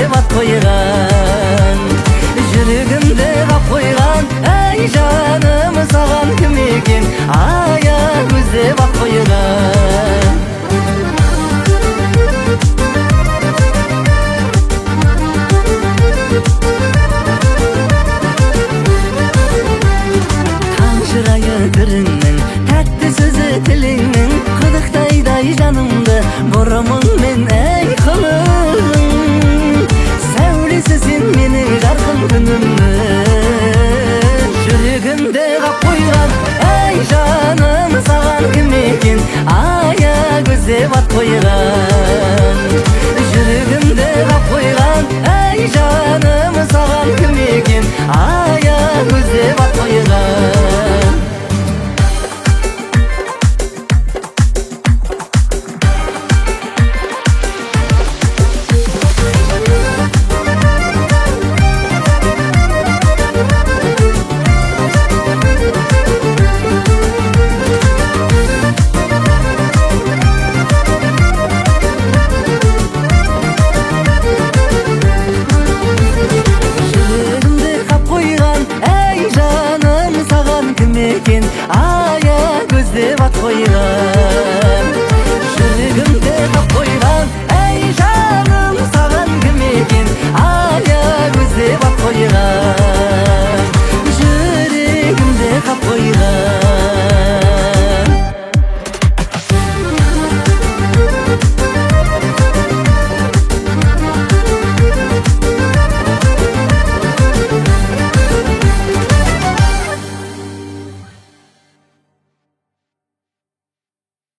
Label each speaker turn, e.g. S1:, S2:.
S1: деп ат койган. Жүрөгүмдө кап койган, ай жаным саган ким экен, ая көз деп ат койган. Чырайы түрүңнүң, тәтті сөзі тіліңнің, қыдықтайдай жанымды бұрымың мен әй қылың. Сәулесі сен менің жарқын күнімнің. Жүрегімді қап қойған, әй жаным саған кім екен, ая көз деп ат қойған. Жүрегімді қап қойған, әй жаным саған кім екен, ая көз деп ат қойған. Ая көз деп ат койган.